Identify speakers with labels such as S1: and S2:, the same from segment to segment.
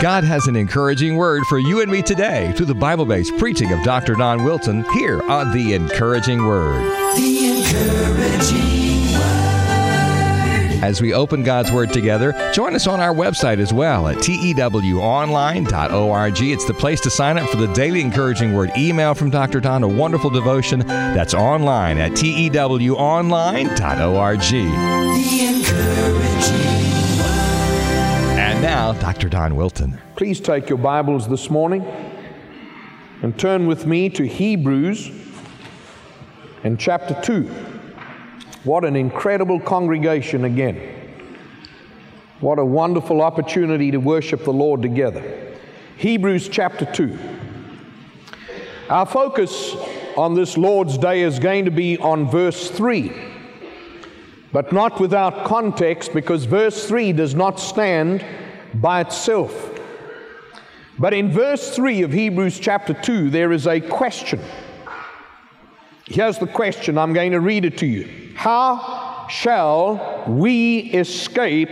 S1: God has an encouraging word for you and me today through the Bible-based preaching of Dr. Don Wilson here on The Encouraging Word. The Encouraging Word. As we open God's Word together, join us on our website as well at tewonline.org. It's the place to sign up for the daily Encouraging Word email from Dr. Don, a wonderful devotion that's online at tewonline.org. The Encouraging. Now, Dr. Don Wilson.
S2: Please take your Bibles this morning and turn with me to Hebrews in chapter 2. What an incredible congregation again. What a wonderful opportunity to worship the Lord together. Hebrews chapter 2. Our focus on this Lord's Day is going to be on verse 3, but not without context, because verse 3 does not stand by itself. But in verse 3 of Hebrews chapter 2, there is a question. Here's the question. I'm going to read it to you. How shall we escape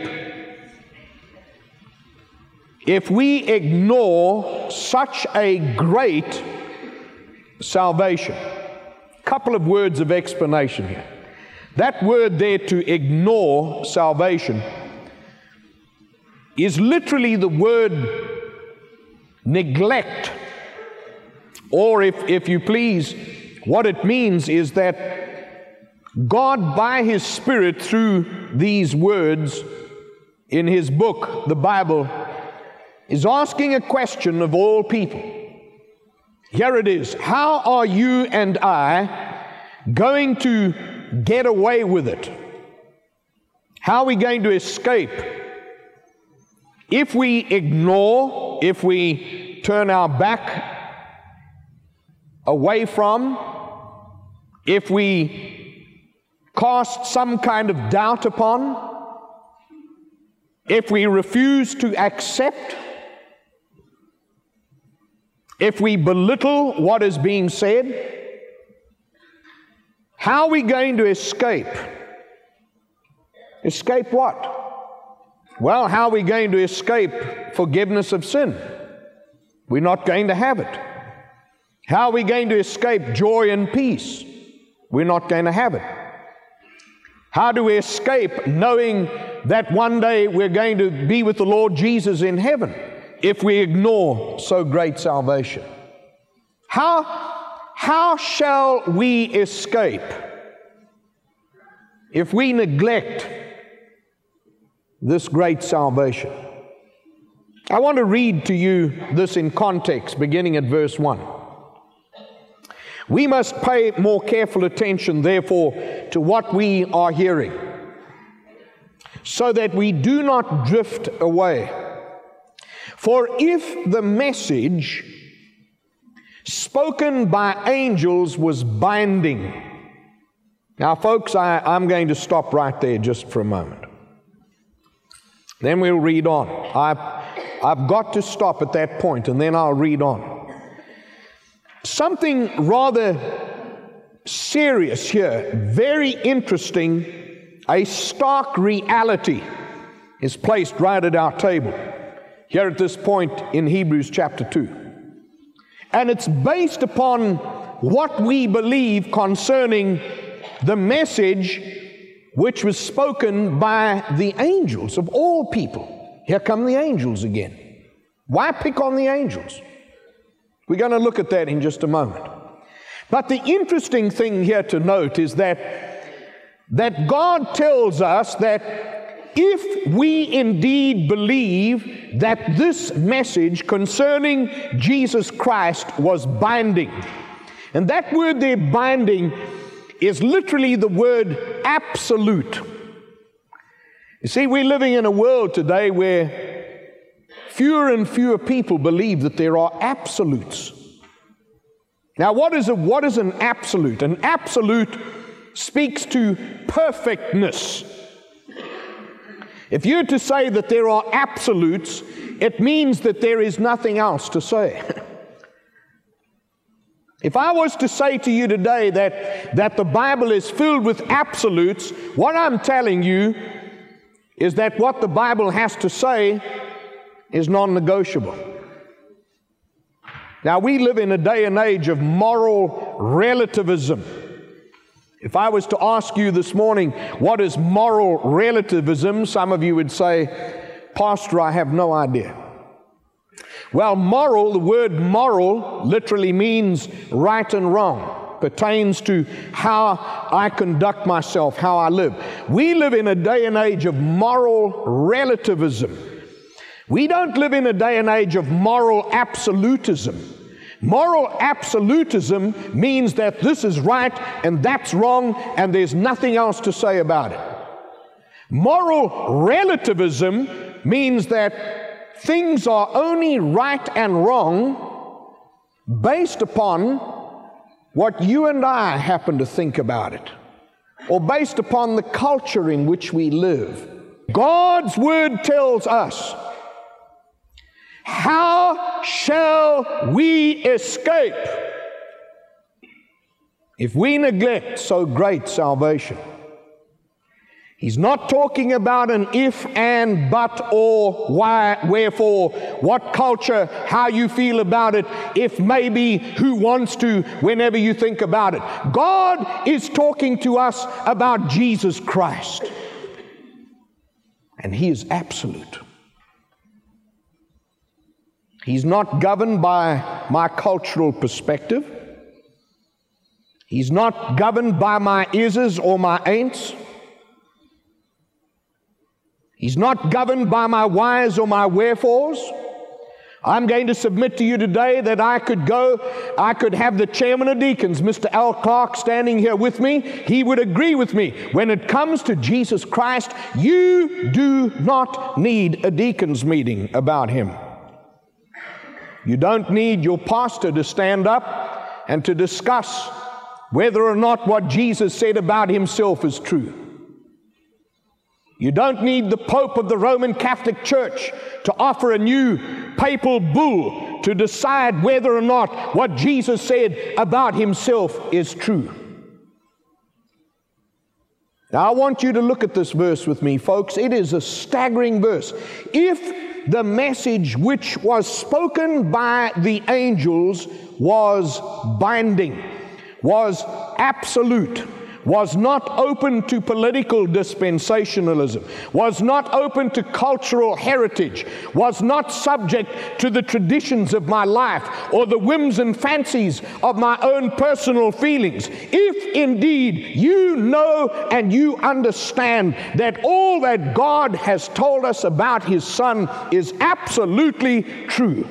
S2: if we ignore such a great salvation? A couple of words of explanation here. That word there, to ignore salvation, is literally the word neglect. Or if you please, what it means is that God, by His Spirit, through these words in His book, the Bible, is asking a question of all people. Here it is. How are you and I going to get away with it? How are we going to escape if we ignore, if we turn our back away from, if we cast some kind of doubt upon, if we refuse to accept, if we belittle what is being said? How are we going to escape? Escape what? Well, how are we going to escape forgiveness of sin? We're not going to have it. How are we going to escape joy and peace? We're not going to have it. How do we escape knowing that one day we're going to be with the Lord Jesus in heaven if we ignore so great salvation? How shall we escape if we neglect this great salvation? I want to read to you this in context, beginning at verse 1. We must pay more careful attention, therefore, to what we are hearing, so that we do not drift away. For if the message spoken by angels was binding. Now, folks, I'm going to stop right there just for a moment. Then we'll read on. I've got to stop at that point, and then I'll read on. Something rather serious here, very interesting, a stark reality is placed right at our table here at this point in Hebrews chapter 2. And it's based upon what we believe concerning the message which was spoken by the angels of all people. Here come the angels again. Why pick on the angels? We're going to look at that in just a moment. But the interesting thing here to note is that God tells us that if we indeed believe that this message concerning Jesus Christ was binding, and that word there, binding, is literally the word absolute. You see, we're living in a world today where fewer and fewer people believe that there are absolutes. Now, what is an absolute? An absolute speaks to perfectness. If you're to say that there are absolutes, it means that there is nothing else to say. If I was to say to you today that the Bible is filled with absolutes, what I'm telling you is that what the Bible has to say is non-negotiable. Now, we live in a day and age of moral relativism. If I was to ask you this morning, what is moral relativism? Some of you would say, Pastor, I have no idea. Well, moral, the word moral literally means right and wrong, pertains to how I conduct myself, how I live. We live in a day and age of moral relativism. We don't live in a day and age of moral absolutism. Moral absolutism means that this is right and that's wrong and there's nothing else to say about it. Moral relativism means that things are only right and wrong based upon what you and I happen to think about it, or based upon the culture in which we live. God's Word tells us, how shall we escape if we neglect so great salvation? He's not talking about an if, and, but, or, why, wherefore, what culture, how you feel about it, if, maybe, who wants to, whenever you think about it. God is talking to us about Jesus Christ. And He is absolute. He's not governed by my cultural perspective. He's not governed by my is's or my ain'ts. He's not governed by my whys or my wherefores. I'm going to submit to you today that I could have the chairman of deacons, Mr. Al Clark, standing here with me. He would agree with me. When it comes to Jesus Christ, you do not need a deacons meeting about Him. You don't need your pastor to stand up and to discuss whether or not what Jesus said about Himself is true. You don't need the Pope of the Roman Catholic Church to offer a new papal bull to decide whether or not what Jesus said about Himself is true. Now, I want you to look at this verse with me, folks. It is a staggering verse. If the message which was spoken by the angels was binding, was absolute, was not open to political dispensationalism, was not open to cultural heritage, was not subject to the traditions of my life or the whims and fancies of my own personal feelings. If indeed you know and you understand that all that God has told us about His Son is absolutely true,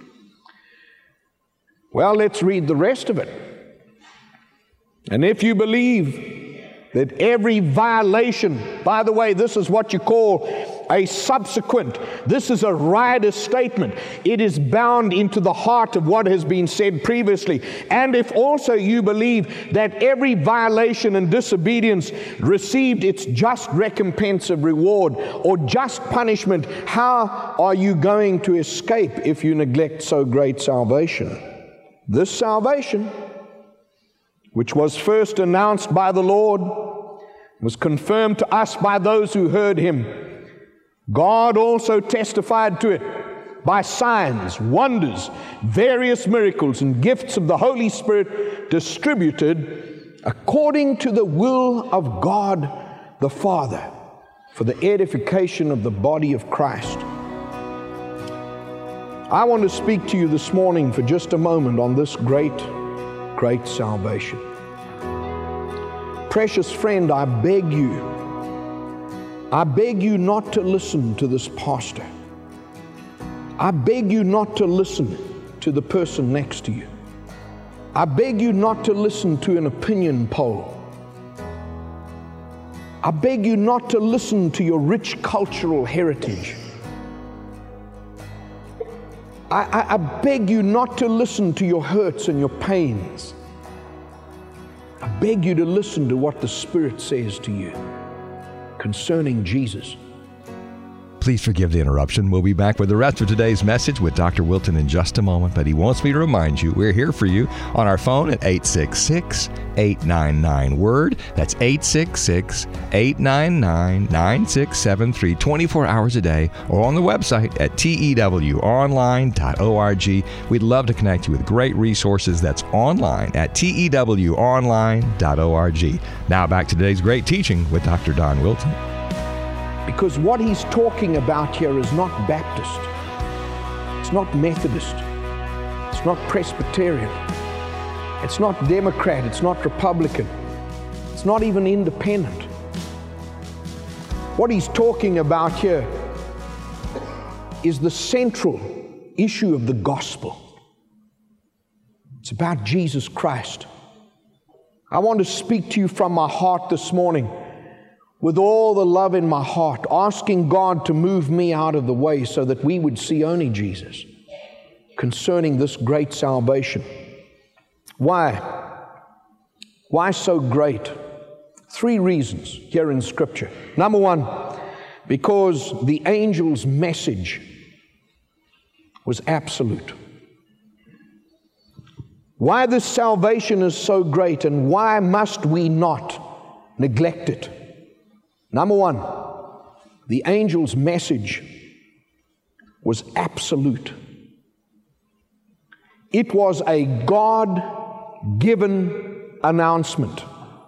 S2: well, let's read the rest of it. And if you believe that every violation, by the way, this is what you call a subsequent, this is a rider statement. It is bound into the heart of what has been said previously. And if also you believe that every violation and disobedience received its just recompense of reward or just punishment, how are you going to escape if you neglect so great salvation? This salvation, which was first announced by the Lord, was confirmed to us by those who heard Him. God also testified to it by signs, wonders, various miracles, and gifts of the Holy Spirit distributed according to the will of God the Father for the edification of the body of Christ. I want to speak to you this morning for just a moment on this great salvation. Precious friend, I beg you not to listen to this pastor. I beg you not to listen to the person next to you. I beg you not to listen to an opinion poll. I beg you not to listen to your rich cultural heritage. I beg you not to listen to your hurts and your pains. I beg you to listen to what the Spirit says to you concerning Jesus.
S1: Please forgive the interruption. We'll be back with the rest of today's message with Dr. Wilton in just a moment, but he wants me to remind you, we're here for you on our phone at 866-899-WORD. That's 866-899-9673, 24 hours a day, or on the website at tewonline.org. We'd love to connect you with great resources that's online at tewonline.org. Now back to today's great teaching with Dr. Don Wilton.
S2: Because what he's talking about here is not Baptist, it's not Methodist, it's not Presbyterian, it's not Democrat, it's not Republican, it's not even independent. What he's talking about here is the central issue of the gospel. It's about Jesus Christ. I want to speak to you from my heart this morning with all the love in my heart, asking God to move me out of the way so that we would see only Jesus concerning this great salvation. Why? Why so great? 3 reasons here in Scripture. Number 1, because the angel's message was absolute. Why this salvation is so great, and why must we not neglect it? Number 1, the angel's message was absolute. It was a God-given announcement.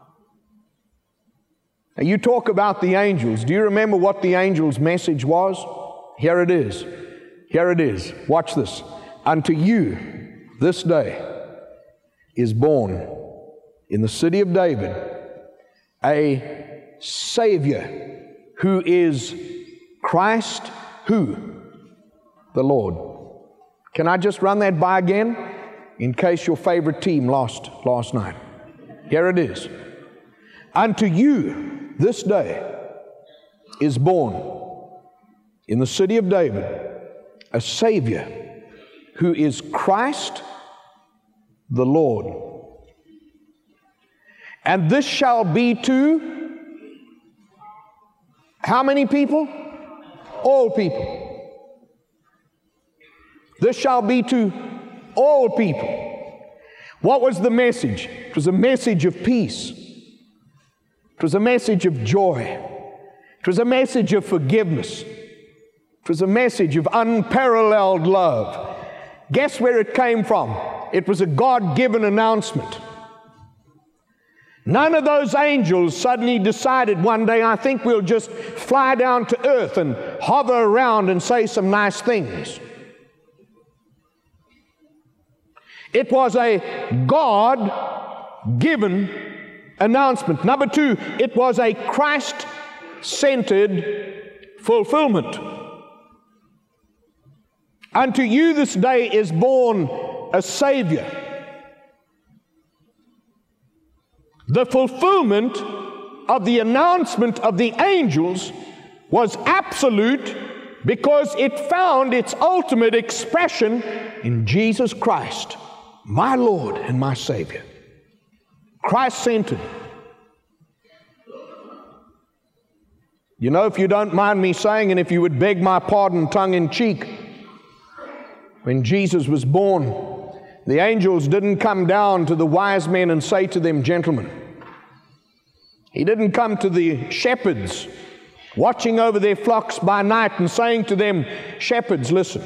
S2: Now, you talk about the angels. Do you remember what the angel's message was? Here it is. Here it is. Watch this. Unto you this day is born in the city of David a Savior, who is Christ, who? The Lord. Can I just run that by again, in case your favorite team lost last night? Here it is. Unto you this day is born in the city of David a Savior, who is Christ the Lord. And this shall be to how many people? All people. This shall be to all people. What was the message? It was a message of peace. It was a message of joy. It was a message of forgiveness. It was a message of unparalleled love. Guess where it came from? It was a God-given announcement. None of those angels suddenly decided one day, I think we'll just fly down to earth and hover around and say some nice things. It was a God-given announcement. Number 2, it was a Christ-centered fulfillment. Unto you this day is born a Savior. The fulfillment of the announcement of the angels was absolute because it found its ultimate expression in Jesus Christ, my Lord and my Savior. Christ-centered. You know, if you don't mind me saying, and if you would beg my pardon tongue-in-cheek, when Jesus was born, the angels didn't come down to the wise men and say to them, gentlemen. He didn't come to the shepherds watching over their flocks by night and saying to them, shepherds, listen.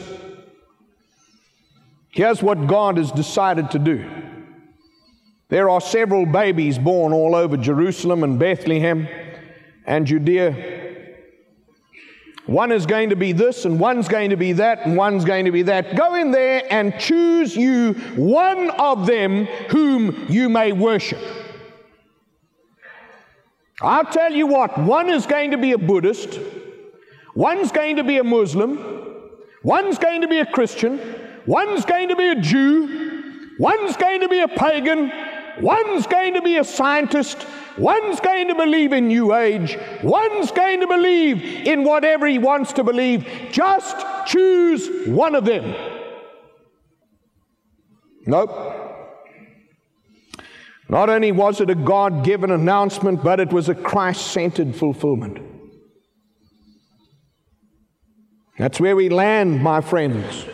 S2: Here's what God has decided to do. There are several babies born all over Jerusalem and Bethlehem and Judea. One is going to be this, and one's going to be that, and one's going to be that. Go in there and choose you one of them whom you may worship. I'll tell you what, one is going to be a Buddhist, one's going to be a Muslim, one's going to be a Christian, one's going to be a Jew, one's going to be a pagan, one's going to be a scientist, one's going to believe in New Age, one's going to believe in whatever he wants to believe. Just choose one of them. Nope. Not only was it a God-given announcement, but it was a Christ-centered fulfillment. That's where we land, my friends.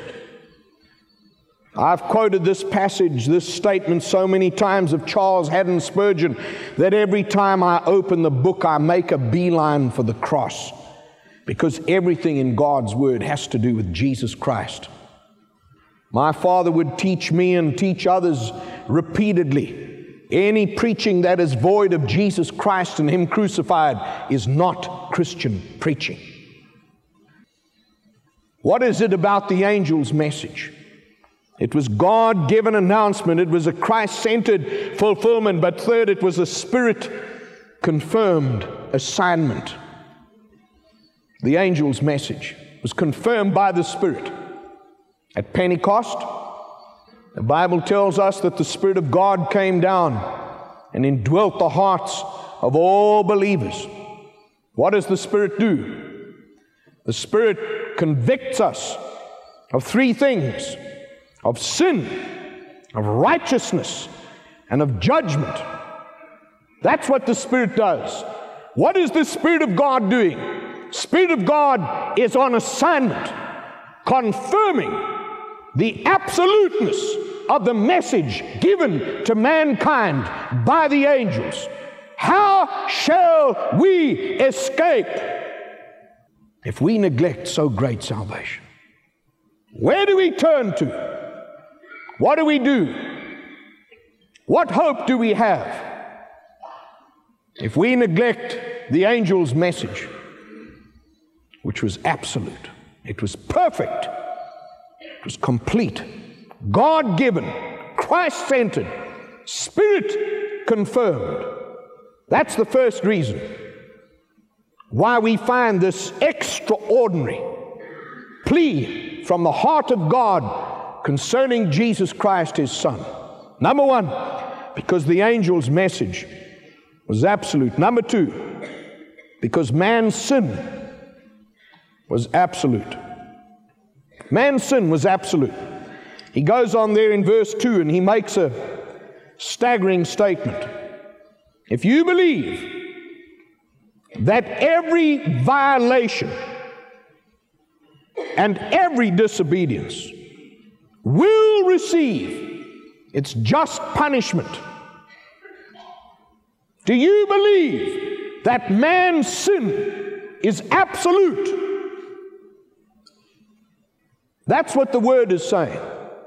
S2: I've quoted this passage, this statement so many times of Charles Haddon Spurgeon that every time I open the book, I make a beeline for the cross, because everything in God's Word has to do with Jesus Christ. My father would teach me and teach others repeatedly, any preaching that is void of Jesus Christ and Him crucified is not Christian preaching. What is it about the angel's message? It was God-given announcement. It was a Christ-centered fulfillment. But third, it was a Spirit-confirmed assignment. The angel's message was confirmed by the Spirit. At Pentecost, the Bible tells us that the Spirit of God came down and indwelt the hearts of all believers. What does the Spirit do? The Spirit convicts us of three things: of sin, of righteousness, and of judgment. That's what the Spirit does. What is the Spirit of God doing? Spirit of God is on assignment, confirming the absoluteness of the message given to mankind by the angels. How shall we escape if we neglect so great salvation? Where do we turn to? What do we do? What hope do we have if we neglect the angel's message, which was absolute? It was perfect. It was complete. God-given, Christ-centered, Spirit-confirmed. That's the first reason why we find this extraordinary plea from the heart of God concerning Jesus Christ, His Son. Number one, because the angel's message was absolute. Number two, because man's sin was absolute. Man's sin was absolute. He goes on there in verse 2 and he makes a staggering statement. If you believe that every violation and every disobedience will receive its just punishment, do you believe that man's sin is absolute? That's what the Word is saying.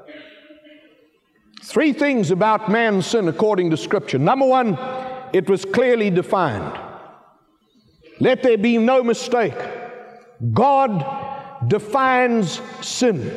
S2: Three things about man's sin according to Scripture. Number one, it was clearly defined. Let there be no mistake. God defines sin.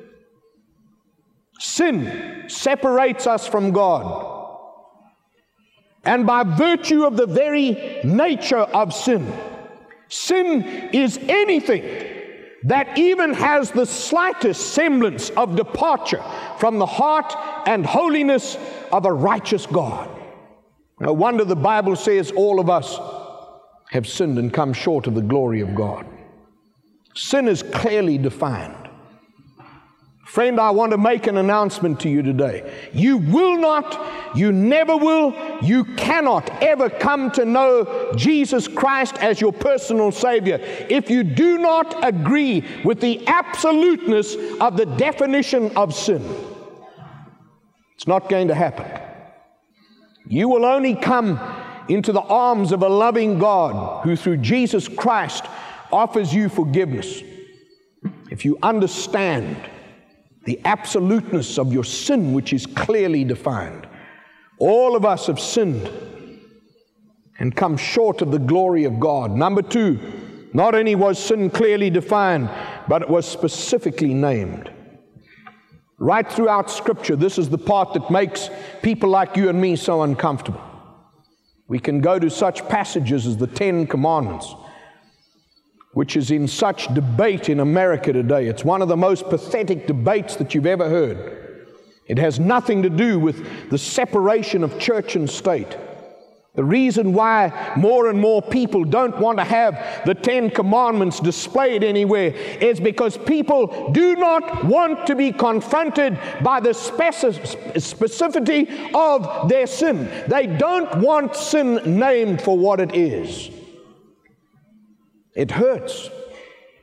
S2: Sin separates us from God. And by virtue of the very nature of sin, sin is anything that even has the slightest semblance of departure from the heart and holiness of a righteous God. No wonder the Bible says all of us have sinned and come short of the glory of God. Sin is clearly defined. Friend, I want to make an announcement to you today. You will not, you never will, you cannot ever come to know Jesus Christ as your personal Savior if you do not agree with the absoluteness of the definition of sin. It's not going to happen. You will only come into the arms of a loving God who through Jesus Christ offers you forgiveness if you understand the absoluteness of your sin, which is clearly defined. All of us have sinned and come short of the glory of God. Number two, not only was sin clearly defined, but it was specifically named. Right throughout Scripture, this is the part that makes people like you and me so uncomfortable. We can go to such passages as the Ten Commandments, which is in such debate in America today. It's one of the most pathetic debates that you've ever heard. It has nothing to do with the separation of church and state. The reason why more and more people don't want to have the Ten Commandments displayed anywhere is because people do not want to be confronted by the specificity of their sin. They don't want sin named for what it is. It hurts.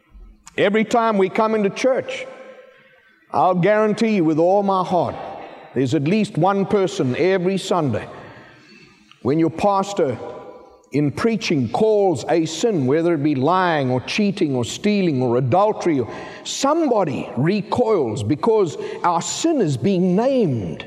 S2: Every time we come into church, I'll guarantee you with all my heart, there's at least one person every Sunday, when your pastor in preaching calls a sin, whether it be lying or cheating or stealing or adultery, or somebody recoils because our sin is being named.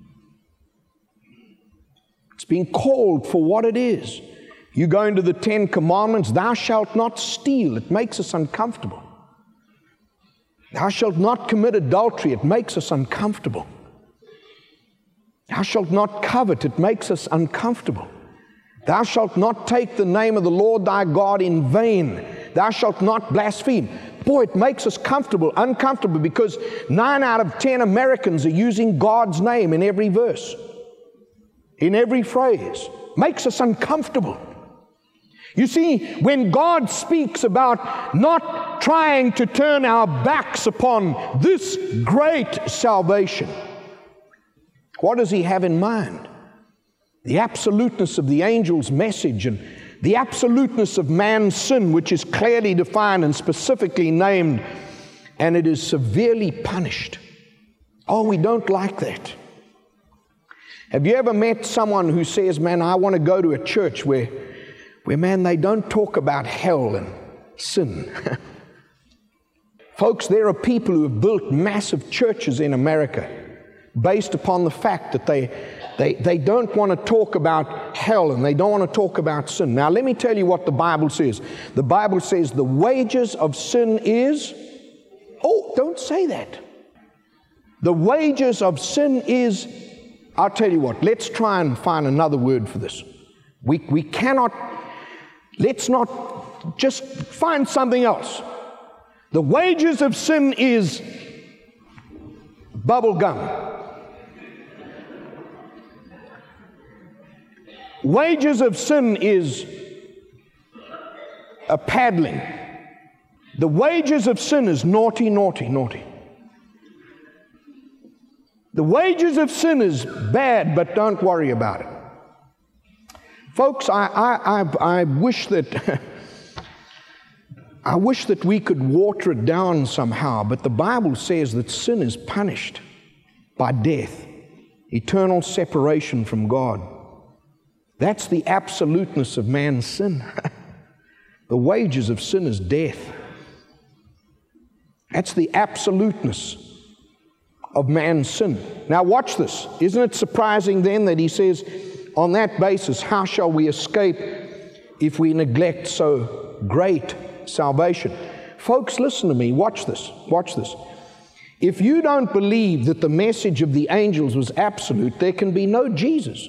S2: It's being called for what it is. You go into the 10 Commandments, thou shalt not steal. It makes us uncomfortable. Thou shalt not commit adultery. It makes us uncomfortable. Thou shalt not covet. It makes us uncomfortable. Thou shalt not take the name of the Lord thy God in vain. Thou shalt not blaspheme. Boy, it makes us uncomfortable, because 9 out of 10 Americans are using God's name in every verse, in every phrase. Makes us uncomfortable. You see, when God speaks about not trying to turn our backs upon this great salvation, what does He have in mind? The absoluteness of the angel's message and the absoluteness of man's sin, which is clearly defined and specifically named, and it is severely punished. Oh, we don't like that. Have you ever met someone who says, man, I want to go to a church where man, they don't talk about hell and sin? Folks, there are people who have built massive churches in America based upon the fact that they don't want to talk about hell and they don't want to talk about sin. Now, let me tell you what the Bible says. The Bible says the wages of sin is... Oh, don't say that. The wages of sin is... I'll tell you what, let's try and find another word for this. We cannot... Let's not just find something else. The wages of sin is bubble gum. Wages of sin is a paddling. The wages of sin is naughty, naughty, naughty. The wages of sin is bad, but don't worry about it. Folks, I wish that I wish that we could water it down somehow, but the Bible says that sin is punished by death, eternal separation from God. That's the absoluteness of man's sin. The wages of sin is death. That's the absoluteness of man's sin. Now watch this. Isn't it surprising then that he says, on that basis, how shall we escape if we neglect so great salvation? Folks, listen to me. Watch this. Watch this. If you don't believe that the message of the angels was absolute, there can be no Jesus.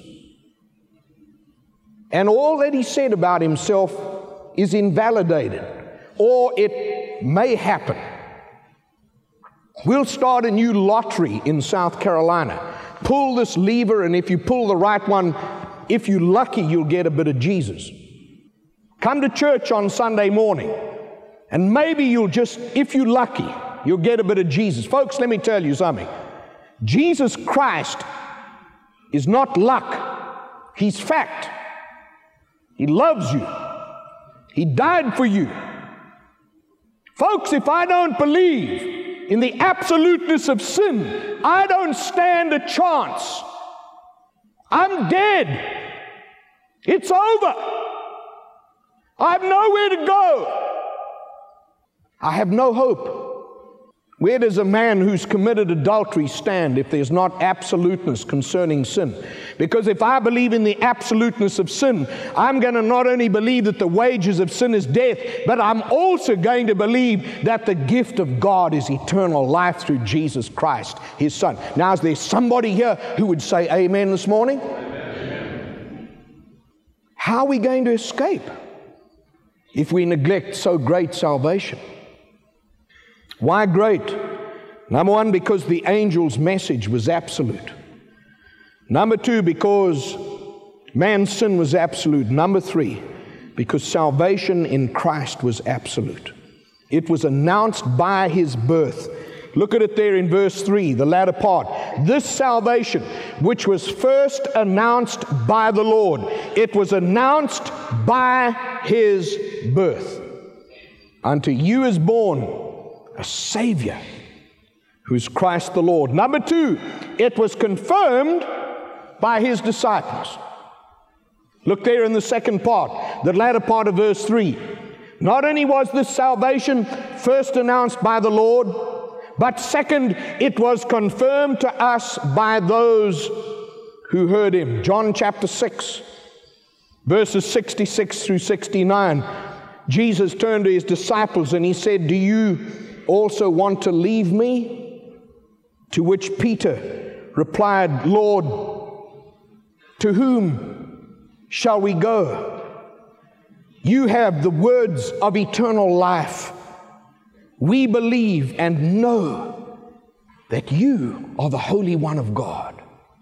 S2: And all that he said about himself is invalidated, or it may happen. We'll start a new lottery in South Carolina. Pull this lever, and if you pull the right one, if you're lucky, you'll get a bit of Jesus. Come to church on Sunday morning, and maybe you'll just, if you're lucky, you'll get a bit of Jesus. Folks, let me tell you something. Jesus Christ is not luck. He's fact. He loves you. He died for you. Folks, if I don't believe in the absoluteness of sin, I don't stand a chance. I'm dead. It's over. I have nowhere to go. I have no hope. Where does a man who's committed adultery stand if there's not absoluteness concerning sin? Because if I believe in the absoluteness of sin, I'm going to not only believe that the wages of sin is death, but I'm also going to believe that the gift of God is eternal life through Jesus Christ, His Son. Now, is there somebody here who would say amen this morning? Amen. How are we going to escape if we neglect so great salvation? Why great? Number one, because the angel's message was absolute. Number two, because man's sin was absolute. Number three, because salvation in Christ was absolute. It was announced by His birth. Look at it there in verse 3, the latter part. This salvation, which was first announced by the Lord, it was announced by His birth. unto you is born a Savior, who is Christ the Lord. Number two, it was confirmed by his disciples. Look there in the second part, the latter part of verse 3. Not only was this salvation first announced by the Lord, but second, it was confirmed to us by those who heard him. John chapter 6, verses 66 through 69. Jesus turned to his disciples and he said, do you also want to leave me? To which Peter replied, Lord, to whom shall we go? You have the words of eternal life. We believe and know that you are the Holy One of God.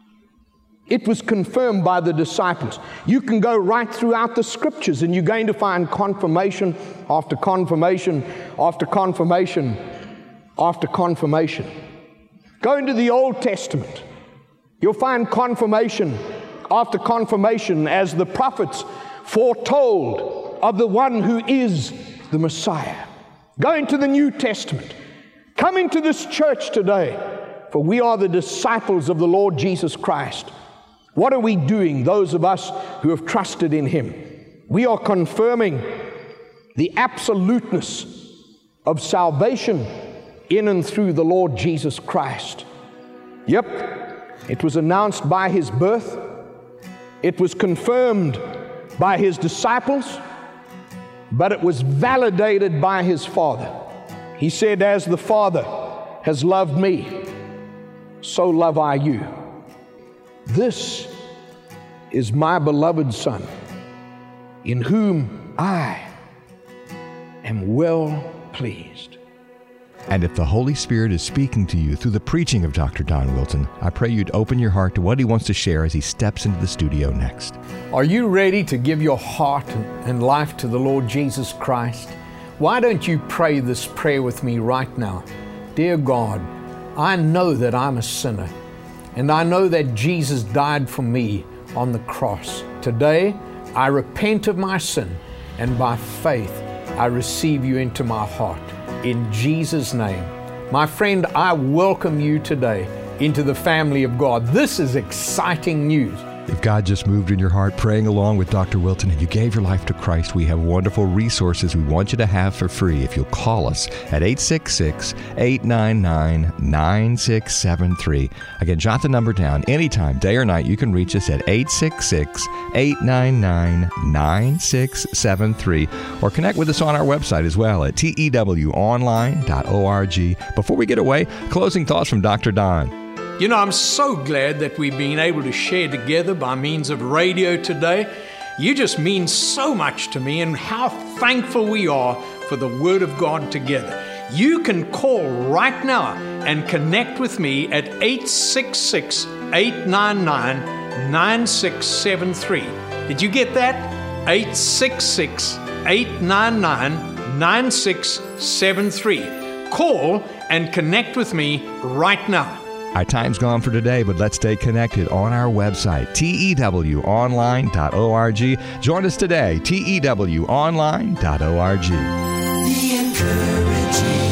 S2: It was confirmed by the disciples. You can go right throughout the scriptures and you're going to find confirmation after confirmation after confirmation after confirmation. Go into the Old Testament. You'll find confirmation after confirmation as the prophets foretold of the one who is the Messiah. Go into the New Testament. Come into this church today, for we are the disciples of the Lord Jesus Christ. What are we doing, those of us who have trusted in him? We are confirming the absoluteness of salvation in and through the Lord Jesus Christ. Yep, it was announced by his birth. It was confirmed by his disciples, but it was validated by his Father. He said, as the Father has loved me, so love I you. This is my beloved Son, in whom I am well pleased.
S1: And if the Holy Spirit is speaking to you through the preaching of Dr. Don Wilson, I pray you'd open your heart to what he wants to share as he steps into the studio next.
S3: Are you ready to give your heart and life to the Lord Jesus Christ? Why don't you pray this prayer with me right now? Dear God, I know that I'm a sinner, and I know that Jesus died for me on the cross. Today, I repent of my sin, and by faith, I receive you into my heart. In Jesus' name. My friend, I welcome you today into the family of God. This is exciting news.
S1: If God just moved in your heart praying along with Dr. Wilson and you gave your life to Christ, we have wonderful resources we want you to have for free if you'll call us at 866-899-9673. Again, jot the number down. Anytime, day or night, you can reach us at 866-899-9673 or connect with us on our website as well at tewonline.org. Before we get away, closing thoughts from Dr. Don.
S3: You know, I'm so glad that we've been able to share together by means of radio today. You just mean so much to me, and how thankful we are for the Word of God together. You can call right now and connect with me at 866-899-9673. Did you get that? 866-899-9673. Call and connect with me right now.
S1: Our time's gone for today, but let's stay connected on our website, tewonline.org. Join us today, tewonline.org. The Encouraging